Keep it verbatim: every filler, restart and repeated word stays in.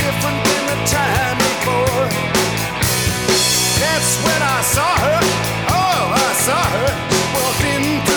different than the time before. That's when I saw her. Oh, I saw her. Walked into